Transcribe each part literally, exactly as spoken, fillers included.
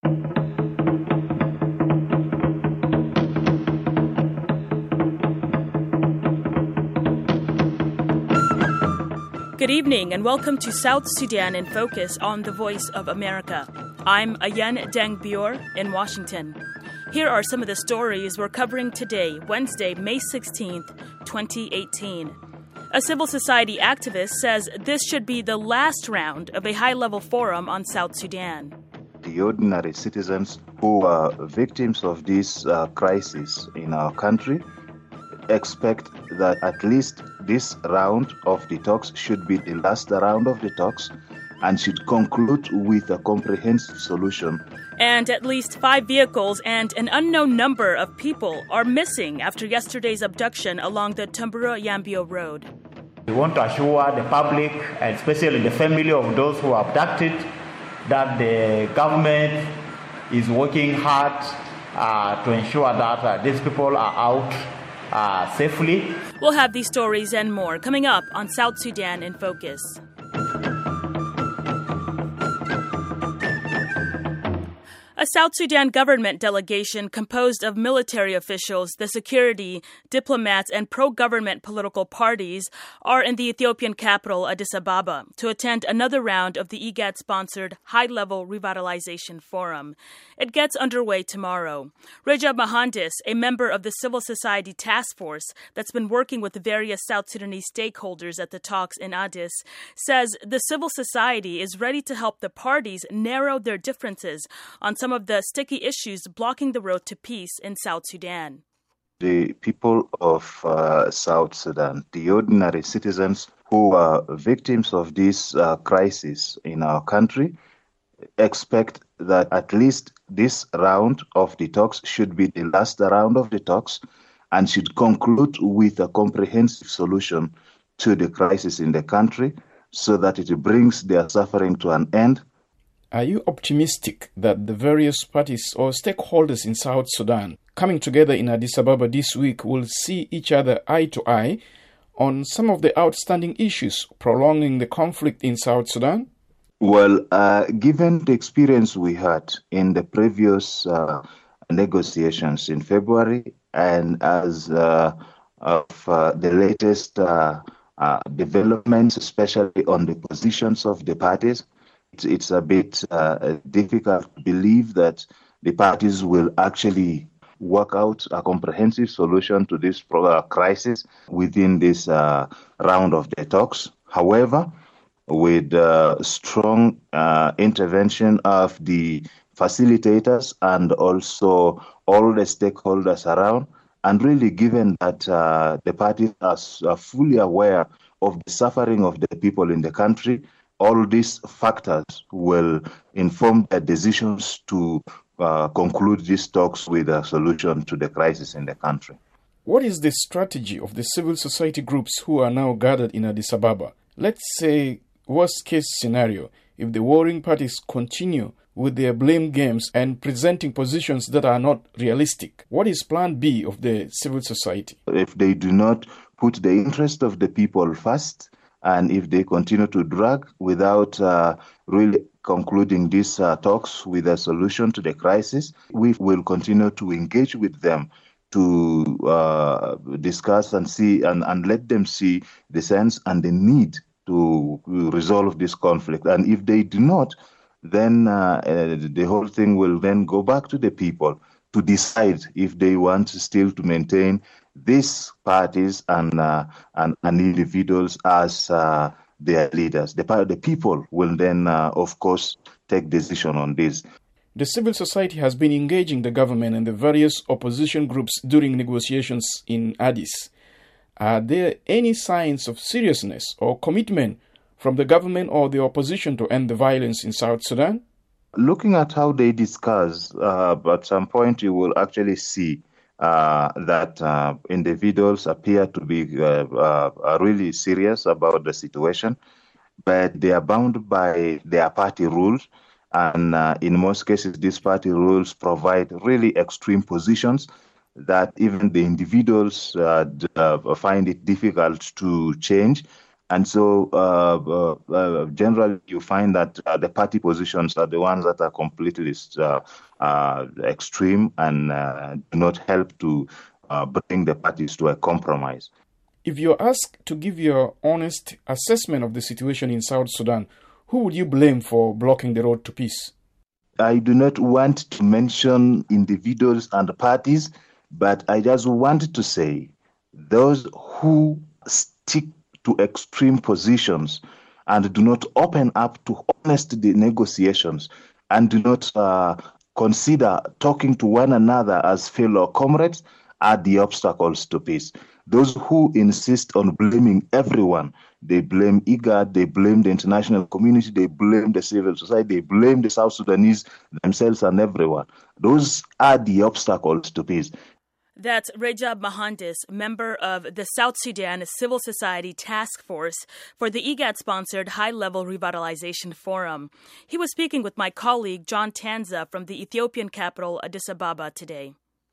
Good evening and welcome to South Sudan in Focus on The Voice of America. I'm Ayan Deng Bior in Washington. Here are some of the stories we're covering today, Wednesday, May sixteenth, twenty eighteen. A civil society activist says this should be the last round of a high-level forum on South Sudan. The ordinary citizens who are victims of this uh, crisis in our country expect that at least this round of the talks should be the last round of the talks and should conclude with a comprehensive solution. And at least five vehicles and an unknown number of people are missing after yesterday's abduction along the Tumbura-Yambio Road. We want to assure the public, and especially the family of those who are abducted, that the government is working hard uh, to ensure that uh, these people are out uh, safely. We'll have these stories and more coming up on South Sudan in Focus. A South Sudan government delegation composed of military officials, the security, diplomats, and pro-government political parties are in the Ethiopian capital, Addis Ababa, to attend another round of the I G A D-sponsored High-Level Revitalization Forum. It gets underway tomorrow. Rajab Mohandis, a member of the civil society task force that's been working with the various South Sudanese stakeholders at the talks in Addis, says the civil society is ready to help the parties narrow their differences on some of the sticky issues blocking the road to peace in South Sudan. The people of uh, South Sudan, the ordinary citizens who are victims of this uh, crisis in our country, expect that at least this round of the talks should be the last round of the talks and should conclude with a comprehensive solution to the crisis in the country so that it brings their suffering to an end. Are you optimistic that the various parties or stakeholders in South Sudan coming together in Addis Ababa this week will see each other eye to eye on some of the outstanding issues prolonging the conflict in South Sudan? Well, uh, given the experience we had in the previous uh, negotiations in February and as uh, of uh, the latest uh, uh, developments, especially on the positions of the parties, it's a bit uh, difficult to believe that the parties will actually work out a comprehensive solution to this uh, crisis within this uh, round of the talks. However, with uh, strong uh, intervention of the facilitators and also all the stakeholders around, and really given that uh, the parties are, are fully aware of the suffering of the people in the country, all these factors will inform their decisions to uh, conclude these talks with a solution to the crisis in the country. What is the strategy of the civil society groups who are now gathered in Addis Ababa? Let's say, worst-case scenario, if the warring parties continue with their blame games and presenting positions that are not realistic, what is plan B of the civil society? If they do not put the interest of the people first, and if they continue to drag without uh, really concluding these uh, talks with a solution to the crisis, we will continue to engage with them to uh, discuss and see and, and let them see the sense and the need to resolve this conflict. And if they do not, then uh, uh, the whole thing will then go back to the people to decide if they want still to maintain these parties and uh, and, and individuals as uh, their leaders. The, the people will then, uh, of course, take decision on this. The civil society has been engaging the government and the various opposition groups during negotiations in Addis. Are there any signs of seriousness or commitment from the government or the opposition to end the violence in South Sudan? Looking at how they discuss, uh, at some point you will actually see uh, that uh, individuals appear to be uh, uh, really serious about the situation, but they are bound by their party rules. And uh, in most cases, these party rules provide really extreme positions that even the individuals uh, uh, find it difficult to change. And so uh, uh, uh, generally you find that uh, the party positions are the ones that are completely uh, uh, extreme and uh, do not help to uh, bring the parties to a compromise. If you're asked to give your honest assessment of the situation in South Sudan, who would you blame for blocking the road to peace? I do not want to mention individuals and parties, but I just want to say those who stick to extreme positions and do not open up to honest negotiations and do not uh, consider talking to one another as fellow comrades are the obstacles to peace. Those who insist on blaming everyone, they blame IGAD, they blame the international community, they blame the civil society, they blame the South Sudanese themselves and everyone. Those are the obstacles to peace. That's Rajab Mohandes, member of the South Sudan Civil Society Task Force for the IGAD-sponsored High-Level Revitalization Forum. He was speaking with my colleague John Tanza from the Ethiopian capital Addis Ababa today.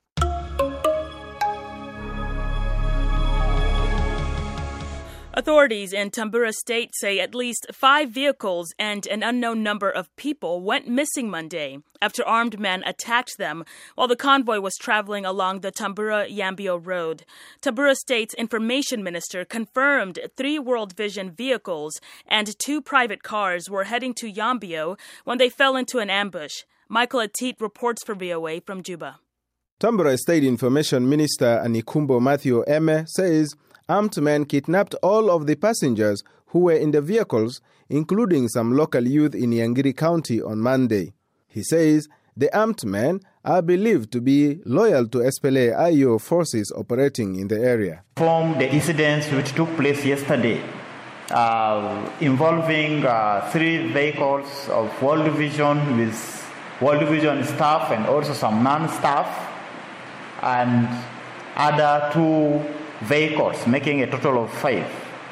Authorities in Tambura State say at least five vehicles and an unknown number of people went missing Monday after armed men attacked them while the convoy was traveling along the Tambura-Yambio Road. Tambura State's information minister confirmed three World Vision vehicles and two private cars were heading to Yambio when they fell into an ambush. Michael Atit reports for V O A from Juba. Tambura State Information Minister Anikumbo Matthew Eme says armed men kidnapped all of the passengers who were in the vehicles, including some local youth in Yangiri County on Monday. He says the armed men are believed to be loyal to S P L A I O forces operating in the area. From the incidents which took place yesterday, uh, involving uh, three vehicles of World Vision with World Vision staff and also some non-staff, and other two vehicles, making a total of five,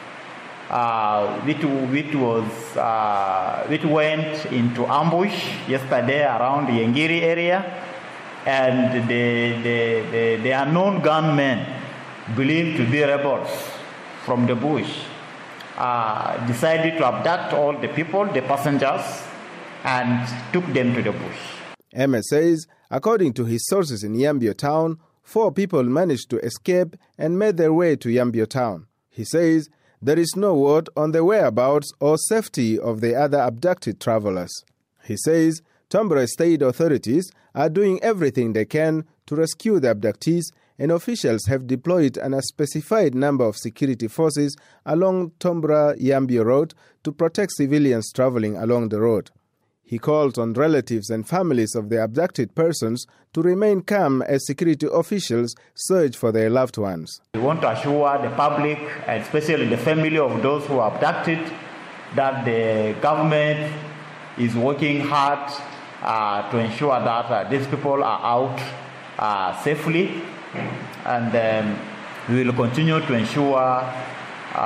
uh, which, which was uh, which went into ambush yesterday around the Yangiri area, and the, the, the, the unknown gunmen, believed to be rebels from the bush, uh, decided to abduct all the people, the passengers, and took them to the bush. Eme says, according to his sources in Yambio town, four people managed to escape and made their way to Yambio town. He says there is no word on the whereabouts or safety of the other abducted travelers. He says Tambura state authorities are doing everything they can to rescue the abductees, and officials have deployed an unspecified number of security forces along Tambura-Yambio Road to protect civilians traveling along the road. He called on relatives and families of the abducted persons to remain calm as security officials search for their loved ones. We want to assure the public, and especially the family of those who are abducted, that the government is working hard uh, to ensure that uh, these people are out uh, safely, and um, we will continue to ensure uh,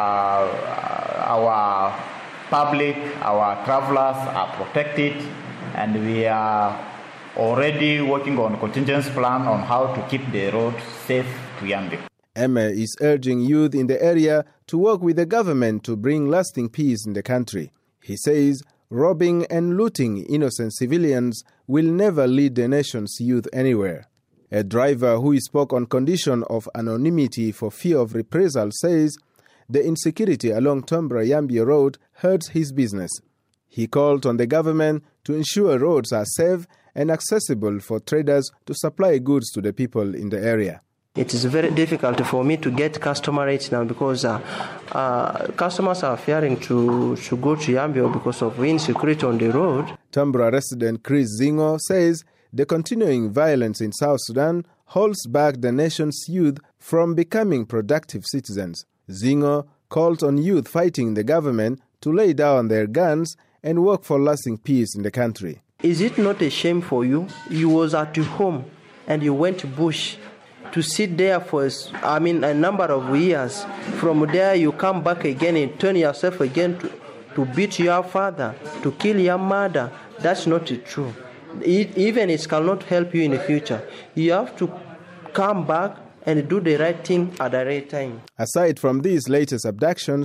our public, our travelers are protected, and we are already working on a contingency plan on how to keep the road safe to Yambio. Eme is urging youth in the area to work with the government to bring lasting peace in the country. He says robbing and looting innocent civilians will never lead the nation's youth anywhere. A driver who spoke on condition of anonymity for fear of reprisal says the insecurity along Tambura-Yambio Road hurts his business. He called on the government to ensure roads are safe and accessible for traders to supply goods to the people in the area. It is very difficult for me to get customer rates now because uh, uh, customers are fearing to, to go to Yambio because of insecurity on the road. Tambura resident Chris Zingo says the continuing violence in South Sudan holds back the nation's youth from becoming productive citizens. Zingo called on youth fighting the government to lay down their guns and work for lasting peace in the country. Is it not a shame for you? You was at your home and you went to bush to sit there for, I mean, a number of years. From there you come back again and turn yourself again to, to beat your father, to kill your mother. That's not true. It, even it cannot help you in the future. You have to come back and do the right thing at the right time. Aside from these latest abductions,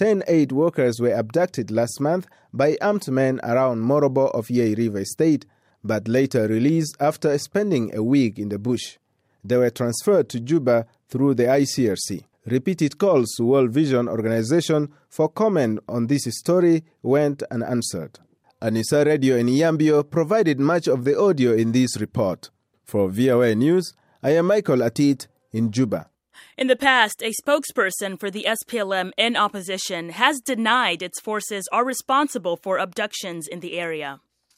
ten aid workers were abducted last month by armed men around Morobo of Yei River State, but later released after spending a week in the bush. They were transferred to Juba through the I C R C. Repeated calls to World Vision Organization for comment on this story went unanswered. Anisa Radio in Yambio provided much of the audio in this report. For V O A News, I am Michael Atit in Juba. In the past, a spokesperson for the S P L M in opposition has denied its forces are responsible for abductions in the area.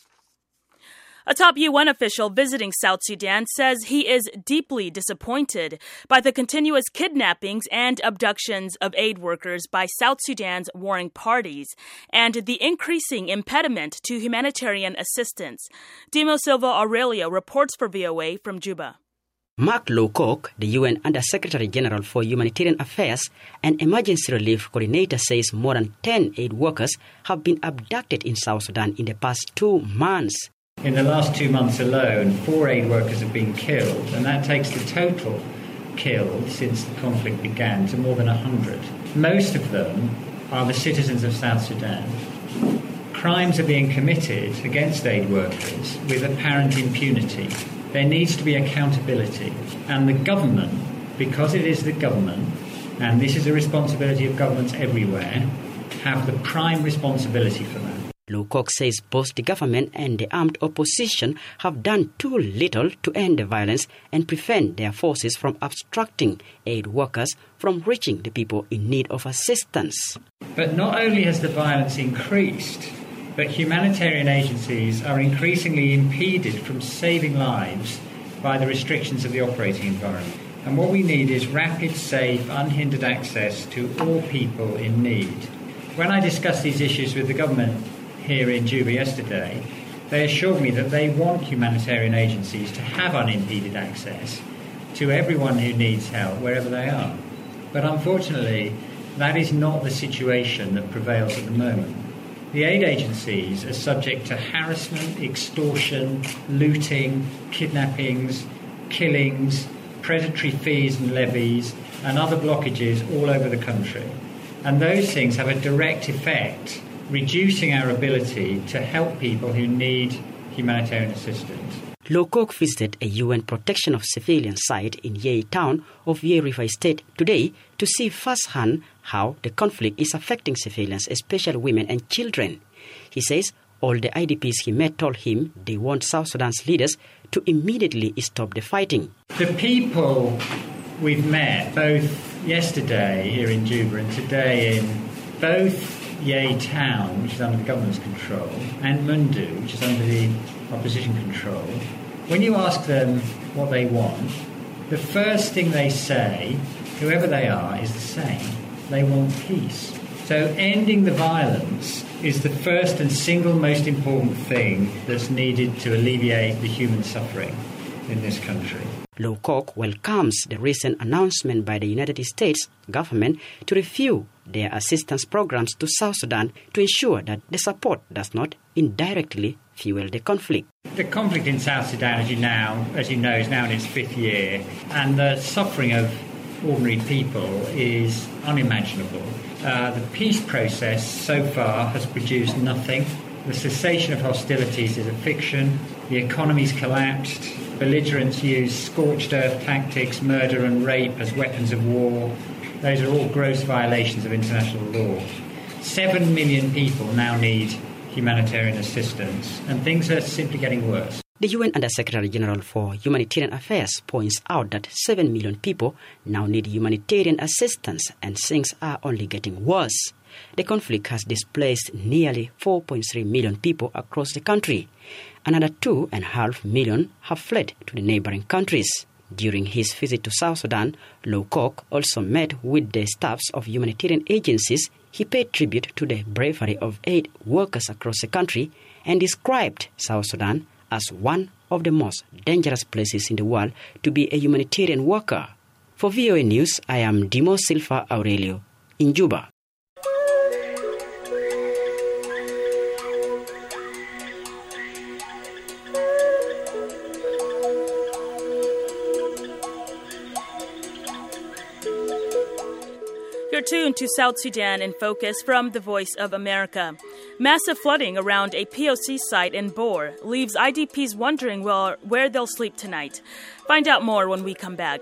A top U N official visiting South Sudan says he is deeply disappointed by the continuous kidnappings and abductions of aid workers by South Sudan's warring parties and the increasing impediment to humanitarian assistance. Dimo Silva Aurelio reports for V O A from Juba. Mark Lowcock, the U N Under-Secretary General for Humanitarian Affairs and Emergency Relief Coordinator, says more than ten aid workers have been abducted in South Sudan in the past two months. In the last two months alone, four aid workers have been killed, and that takes the total killed since the conflict began to more than one hundred. Most of them are the citizens of South Sudan. Crimes are being committed against aid workers with apparent impunity. There needs to be accountability, and the government, because it is the government, and this is a responsibility of governments everywhere, have the prime responsibility for that. Lowcock says both the government and the armed opposition have done too little to end the violence and prevent their forces from obstructing aid workers from reaching the people in need of assistance. But not only has the violence increased, but humanitarian agencies are increasingly impeded from saving lives by the restrictions of the operating environment. And what we need is rapid, safe, unhindered access to all people in need. When I discussed these issues with the government here in Juba yesterday, they assured me that they want humanitarian agencies to have unimpeded access to everyone who needs help wherever they are. But unfortunately, that is not the situation that prevails at the moment. The aid agencies are subject to harassment, extortion, looting, kidnappings, killings, predatory fees and levies, and other blockages all over the country. And those things have a direct effect, reducing our ability to help people who need humanitarian assistance. Lowcock visited a U N protection of civilian site in Yei town of Yei River State today to see firsthand how the conflict is affecting civilians, especially women and children. He says all the I D Ps he met told him they want South Sudan's leaders to immediately stop the fighting. The people we've met, both yesterday here in Juba and today in both Yei town, which is under the government's control, and Mundu, which is under the opposition control, when you ask them what they want, the first thing they say, whoever they are, is the same. They want peace. So ending the violence is the first and single most important thing that's needed to alleviate the human suffering in this country. Lowcock welcomes the recent announcement by the United States government to review their assistance programs to South Sudan to ensure that the support does not indirectly fuel the conflict. The conflict in South Sudan, as you now, as you know, is now in its fifth year, and the suffering of ordinary people is unimaginable. Uh, the peace process so far has produced nothing. The cessation of hostilities is a fiction. The economy's collapsed. Belligerents use scorched earth tactics, murder and rape as weapons of war. Those are all gross violations of international law. Seven million people now need humanitarian assistance, and things are simply getting worse. The U N Under-Secretary General for Humanitarian Affairs points out that seven million people now need humanitarian assistance, and things are only getting worse. The conflict has displaced nearly four point three million people across the country. Another two point five million have fled to the neighboring countries. During his visit to South Sudan, Lowcock also met with the staffs of humanitarian agencies. He paid tribute to the bravery of aid workers across the country and described South Sudan as one of the most dangerous places in the world to be a humanitarian worker. For V O A News, I am Dimo Silva Aurelio in Juba. You're tuned to South Sudan in Focus from the Voice of America. Massive flooding around a P O C site in Bor leaves I D Ps wondering where, where they'll sleep tonight. Find out more when we come back.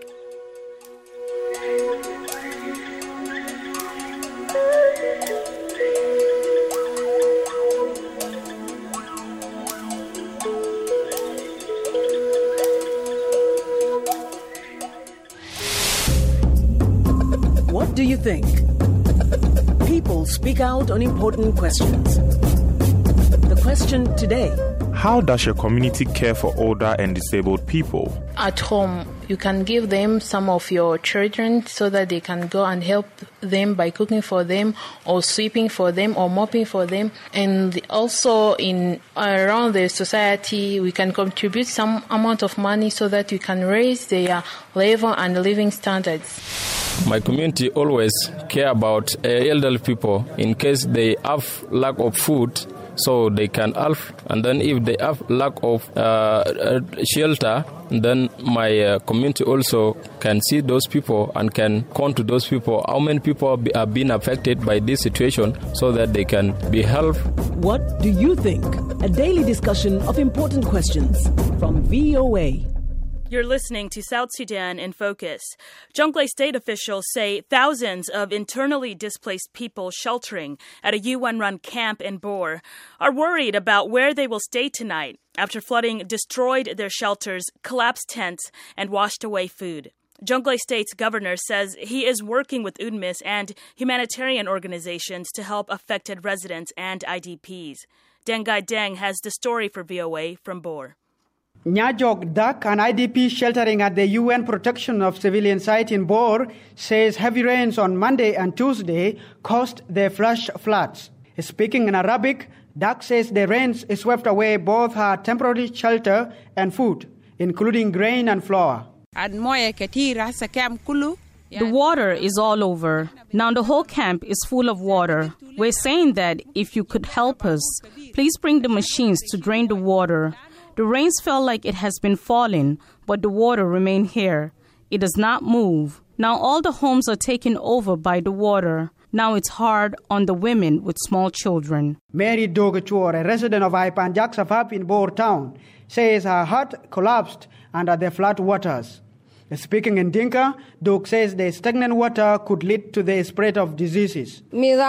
What do you think? People speak out on important questions. The question today: how does your community care for older and disabled people? At home, you can give them some of your children so that they can go and help them by cooking for them or sweeping for them or mopping for them. And also in around the society, we can contribute some amount of money so that we can raise their level and living standards. My community always care about uh, elderly people in case they have lack of food, so they can help. And then if they have lack of uh, uh, shelter, then my uh, community also can see those people and can count to those people how many people be, are being affected by this situation so that they can be helped. What do you think? A daily discussion of important questions from V O A. You're listening to South Sudan in Focus. Jonglei state officials say thousands of internally displaced people sheltering at a U N-run camp in Bor are worried about where they will stay tonight after flooding destroyed their shelters, collapsed tents, and washed away food. Jonglei State's governor says he is working with U N M I S and humanitarian organizations to help affected residents and I D Ps. Dengai Deng has the story for V O A from Bor. Nyajok Dak, an I D P sheltering at the U N Protection of Civilian site in Bor, says heavy rains on Monday and Tuesday caused the flash floods. Speaking in Arabic, Dak says the rains swept away both her temporary shelter and food, including grain and flour. The water is all over. Now the whole camp is full of water. We're saying that if you could help us, please bring the machines to drain the water. The rains felt like it has been falling, but the water remained here. It does not move. Now all the homes are taken over by the water. Now it's hard on the women with small children. Mary Dogachor, a resident of Ipanjak Safap in Bor town, says her hut collapsed under the flood waters. Speaking in Dinka, Dog says the stagnant water could lead to the spread of diseases.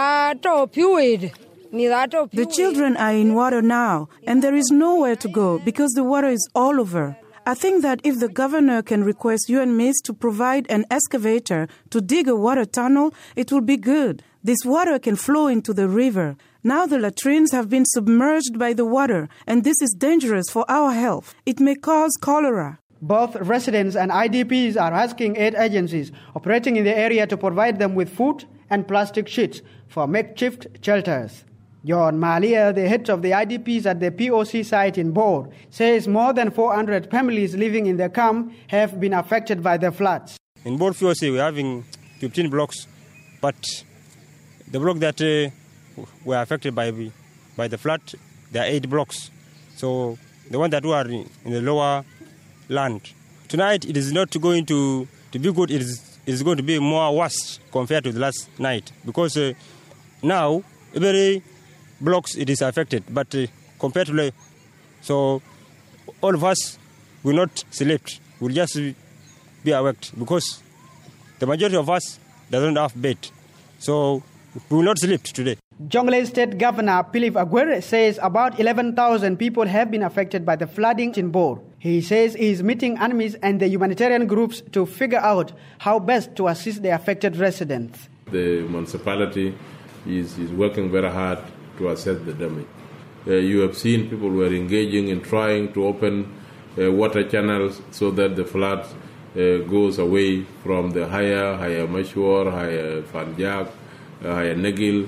The children are in water now, and there is nowhere to go because the water is all over. I think that if the governor can request U N M I S to provide an excavator to dig a water tunnel, it will be good. This water can flow into the river. Now the latrines have been submerged by the water, and this is dangerous for our health. It may cause cholera. Both residents and I D Ps are asking aid agencies operating in the area to provide them with food and plastic sheets for makeshift shelters. John Malia, the head of the I D Ps at the P O C site in Bor, says more than four hundred families living in the camp have been affected by the floods. In Bor P O C, we're having fifteen blocks, but the block that uh, were affected by, by the flood, there are eight blocks. So the ones that were in the lower land. Tonight, it is not going to, to be good. It is, it is going to be more worse compared to the last night because uh, now every blocks it is affected, but uh, compared to so all of us will not sleep. We'll just be awake because the majority of us doesn't have bed, so we will not sleep today. Jonglei State Governor Philip Aguirre says about eleven thousand people have been affected by the flooding in Bor. He says he is meeting enemies and the humanitarian groups to figure out how best to assist the affected residents. The municipality is, is working very hard to assess the damage. Uh, you have seen people were engaging in trying to open uh, water channels so that the flood uh, goes away from the higher, higher Mashwar, higher Fanjak, uh, higher Negil.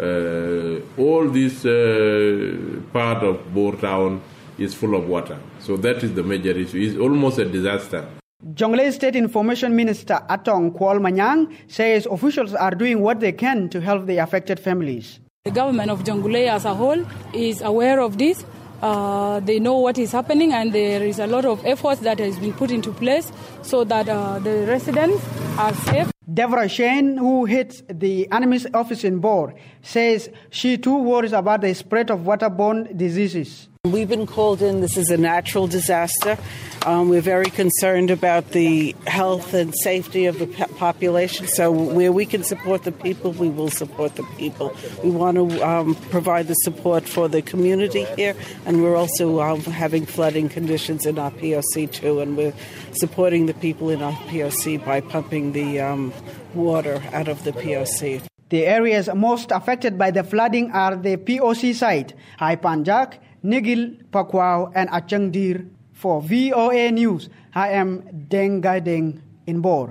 Uh, all this uh, part of Bor town is full of water. So that is the major issue. It's almost a disaster. Jonglei State Information Minister Atong Kwal Manyang says officials are doing what they can to help the affected families. The government of Jonglei as a whole is aware of this. Uh, they know what is happening, and there is a lot of efforts that has been put into place so that uh, the residents are safe. Deborah Shane, who heads the UNMISS office in Bor, says she too worries about the spread of waterborne diseases. We've been called in. This is a natural disaster. Um, we're very concerned about the health and safety of the population. So where we can support the people, we will support the people. We want to um, provide the support for the community here, and we're also um, having flooding conditions in our P O C too, and we're supporting the people in our P O C by pumping the um, water out of the P O C. The areas most affected by the flooding are the P O C site, Haipanjak, Nigil, Pakwao, and Achangdir. For V O A News, I am Deng Gaideng in Bor.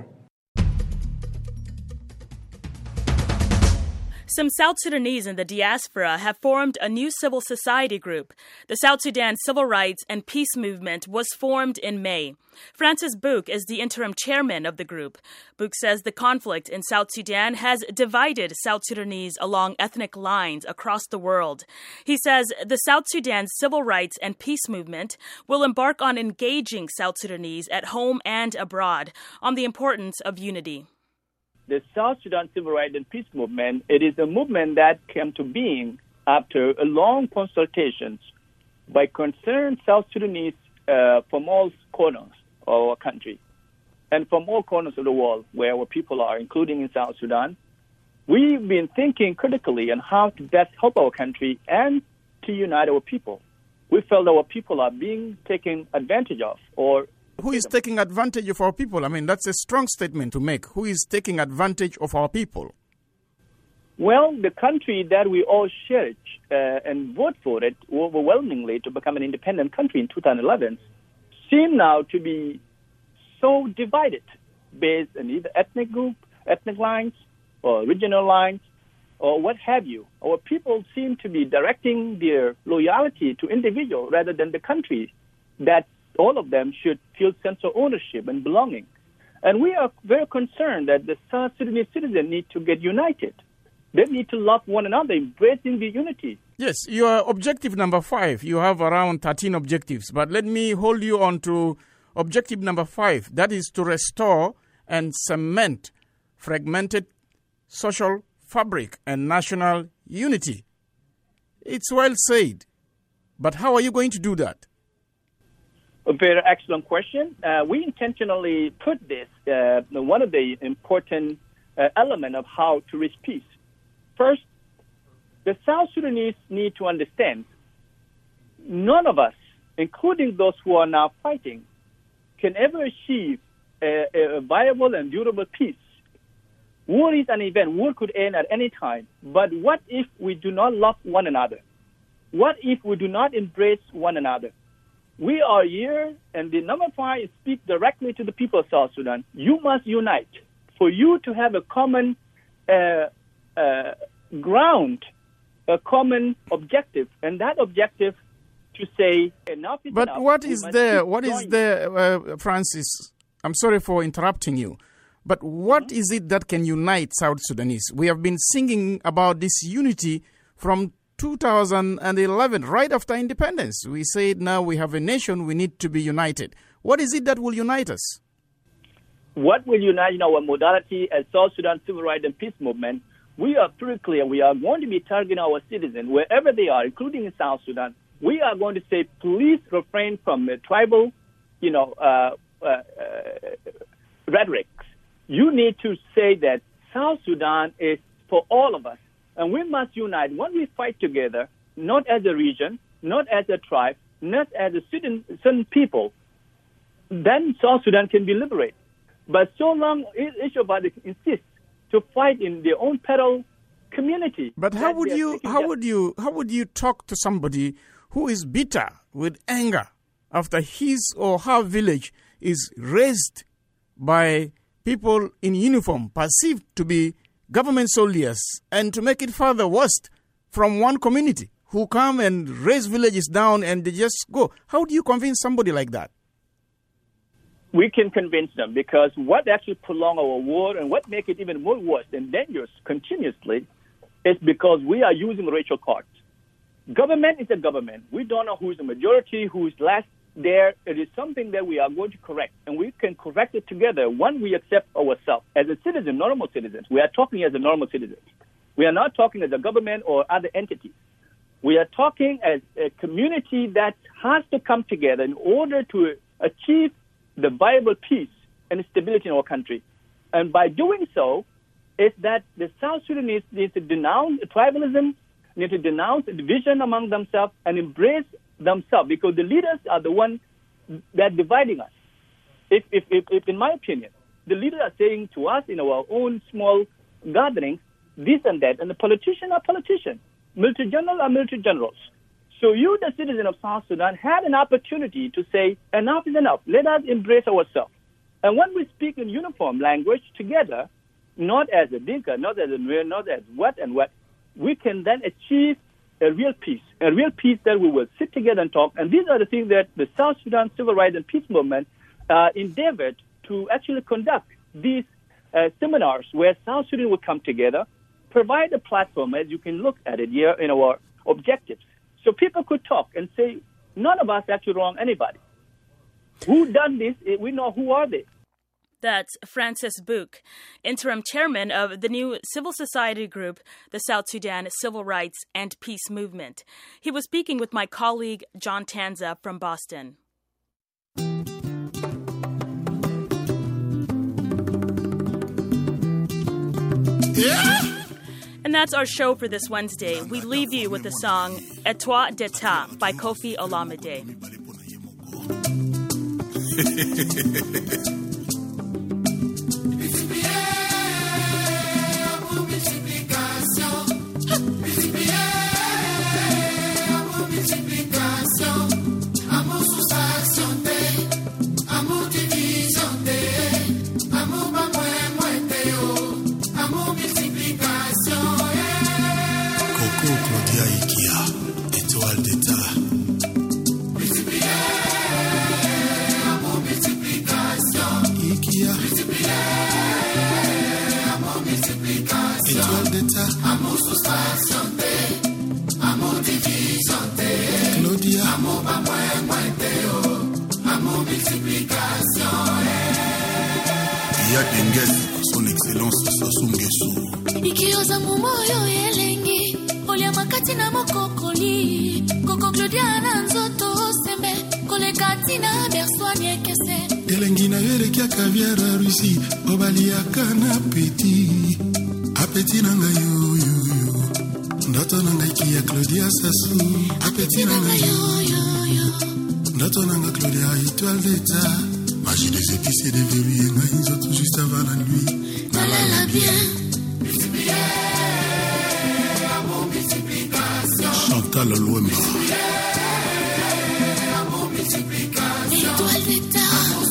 Some South Sudanese in the diaspora have formed a new civil society group. The South Sudan Civil Rights and Peace Movement was formed in May. Francis Book is the interim chairman of the group. Book says the conflict in South Sudan has divided South Sudanese along ethnic lines across the world. He says the South Sudan Civil Rights and Peace Movement will embark on engaging South Sudanese at home and abroad on the importance of unity. The South Sudan Civil Rights and Peace Movement, it is a movement that came to being after a long consultations by concerned South Sudanese uh, from all corners of our country and from all corners of the world where our people are, including in South Sudan. We've been thinking critically on how to best help our country and to unite our people. We felt our people are being taken advantage of or Who is taking advantage of our people? I mean, that's a strong statement to make. Who is taking advantage of our people? Well, the country that we all cherish uh, and vote for it overwhelmingly to become an independent country in two thousand eleven seem now to be so divided based on either ethnic group, ethnic lines, or regional lines, or what have you. Our people seem to be directing their loyalty to individuals rather than the country that all of them should feel sense of ownership and belonging. And we are very concerned that the South Sudanese citizens need to get united. They need to love one another, embracing the unity. Yes, your objective number five, you have around thirteen objectives, but let me hold you on to objective number five. That is to restore and cement fragmented social fabric and national unity. It's well said, but how are you going to do that? A very excellent question. Uh, we intentionally put this, uh, one of the important uh, elements of how to reach peace. First, the South Sudanese need to understand none of us, including those who are now fighting, can ever achieve a, a viable and durable peace. War is an event. War could end at any time. But what if we do not love one another? What if we do not embrace one another? We are here, and the number five speaks directly to the people of South Sudan. You must unite for you to have a common uh, uh, ground, a common objective, and that objective to say enough is But enough. what We is must there? keep What is going. there, uh, Francis? I'm sorry for interrupting you, but what is it that can unite South Sudanese? We have been singing about this unity from two thousand eleven, right after independence. We said now we have a nation, we need to be united. What is it that will unite us? What will unite in our modality as South Sudan Civil Rights and Peace Movement? We are pretty clear. We are going to be targeting our citizens wherever they are, including in South Sudan. We are going to say, please refrain from uh, tribal, you know, uh, uh, uh, rhetoric. You need to say that South Sudan is for all of us. And we must unite. When we fight together, not as a region, not as a tribe, not as a certain, certain people, then South Sudan can be liberated. But so long each of us insists to fight in their own peril community. But how would you how would you how would you talk to somebody who is bitter with anger after his or her village is razed by people in uniform perceived to be government soldiers, and to make it further worse, from one community who come and raise villages down and they just go? How do you convince somebody like that? We can convince them, because what actually prolong our war and what make it even more worse and dangerous continuously is because we are using racial cards. Government is a government. We don't know who is the majority, who is less. there it is something that we are going to correct, and we can correct it together when we accept ourselves as a citizen, normal citizens. We are talking as a normal citizen. We are not talking as a government or other entities. We are talking as a community that has to come together in order to achieve the viable peace and stability in our country. And by doing so, is that the South Sudanese need to denounce tribalism, need to denounce division among themselves, and embrace themselves, because the leaders are the ones that are dividing us. If, if, if, if, in my opinion, the leaders are saying to us in our own small gatherings, this and that, and the politicians are politicians, military generals are military generals. So you, the citizen of South Sudan, had an opportunity to say, enough is enough. Let us embrace ourselves. And when we speak in uniform language together, not as a Dinka, not as a Nuer, not as what and what, we can then achieve a real peace, a real peace that we will sit together and talk. And these are the things that the South Sudan Civil Rights and Peace Movement uh, endeavored to actually conduct these uh, seminars where South Sudan will come together, provide a platform, as you can look at it here in our objectives. So people could talk and say, none of us actually wrong anybody. Who done this? We know who are they. That's Francis Book, interim chairman of the new civil society group, the South Sudan Civil Rights and Peace Movement. He was speaking with my colleague John Tanza from Boston. Yeah. And that's our show for this Wednesday. We leave you with the song Et toi d'État by Kofi Olomide. Son Excellence Sassou Nguesso. Ikioza mumoyo elengi, olia makati na mokokoli, koko Claudia na nzoto sembe, kole kati na berswanye kese. Elengi na yele kia caviar a Russie, obali akana petit, apeti nanga yo yo yo. Ndato nanga kia Claudia Sassou, apeti nanga yo yo yo. Ndato nanga Claudia étoile d'état. Magie des épices et des verrues, et ils ont tout juste avant la nuit. Malala bien. Chantal Louemba. Étoile d'état.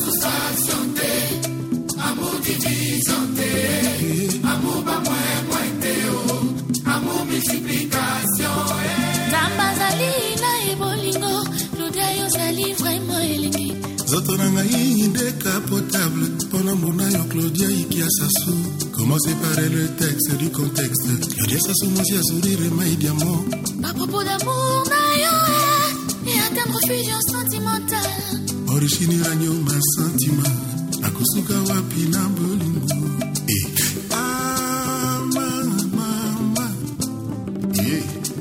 Amour divisante. Amour pas moins moins théo. Amour multiplication. Zambazali na ebolingo. Claudia yozali vraiment elengi. Zotonanga yi décapotable. Pendant mon aïe Claudia Ikia Sassou. Comment séparer le texte du contexte? Claudia Sassou moi à sourire et maï diamant. À propos d'amour naïo et atteindre fusion sentimentale. Origine ragno ma sentiment. Akusuka wapi na bolingo. Eh. Ah mama. Yeah.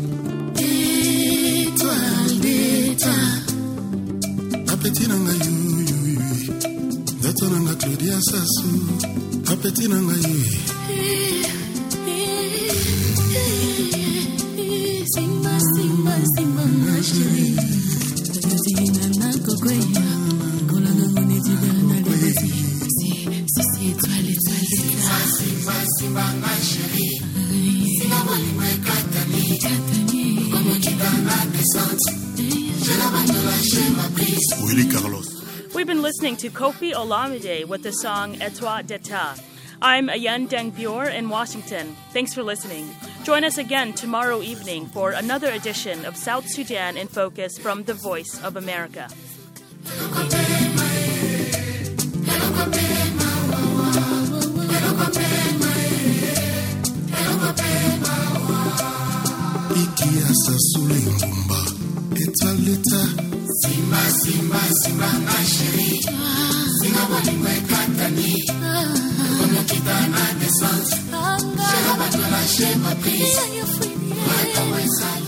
Étoile d'état. Appétit nanga yo yo yo. Dato nanga Claudia Sassou. Appétit nanga yo. Simba simba simba ma chérie. Zina na kokoya. Kola na ngone jidana le. Si si si étoile étoile d'état. Simba simba ma chérie. Sina wali mai katani katani. Comme kitana descente. Je la bande la chez ma prise. Willy Carlos. We've been listening to Kofi Olomide with the song Et toi d'État. I'm Ayan Deng Bure in Washington. Thanks for listening. Join us again tomorrow evening for another edition of South Sudan in Focus from the Voice of America. Ikia Sassou Lingumba. Étoile d'état. Simba, Simba, bolingo ekatani komokita na naissance sheba batolâche ma prise makambo esali